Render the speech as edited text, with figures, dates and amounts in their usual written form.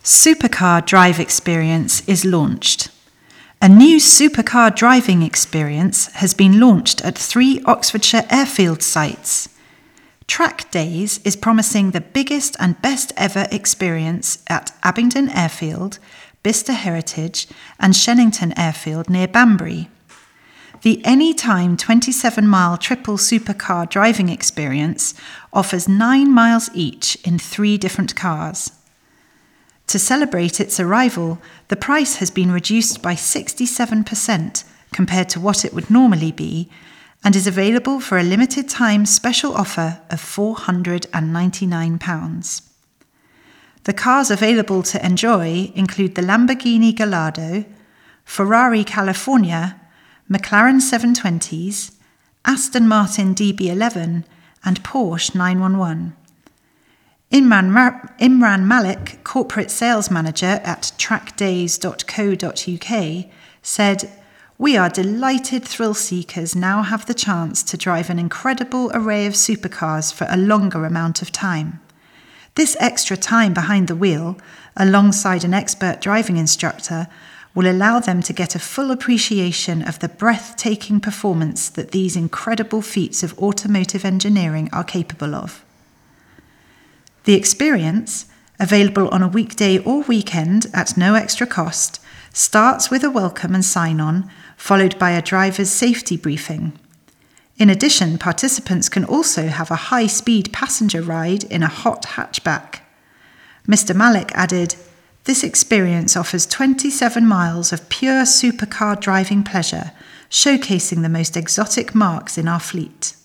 Supercar Drive Experience is launched. A new supercar driving experience has been launched at 3 Oxfordshire airfield sites. Track Days is promising the biggest and best ever experience at Abingdon Airfield, Bicester Heritage and Shennington Airfield near Banbury. The Anytime 27-mile triple supercar driving experience offers 9 miles each in 3 different cars. To celebrate its arrival, the price has been reduced by 67% compared to what it would normally be, and is available for a limited time special offer of £499. The cars available to enjoy include the Lamborghini Gallardo, Ferrari California, McLaren 720s, Aston Martin DB11 and Porsche 911. Imran Malik, corporate sales manager at trackdays.co.uk, said, "We are delighted thrill seekers now have the chance to drive an incredible array of supercars for a longer amount of time. This extra time behind the wheel, alongside an expert driving instructor, will allow them to get a full appreciation of the breathtaking performance that these incredible feats of automotive engineering are capable of." The experience, available on a weekday or weekend at no extra cost, starts with a welcome and sign-on, followed by a driver's safety briefing. In addition, participants can also have a high-speed passenger ride in a hot hatchback. Mr. Malik added, "This experience offers 27 miles of pure supercar driving pleasure, showcasing the most exotic marques in our fleet."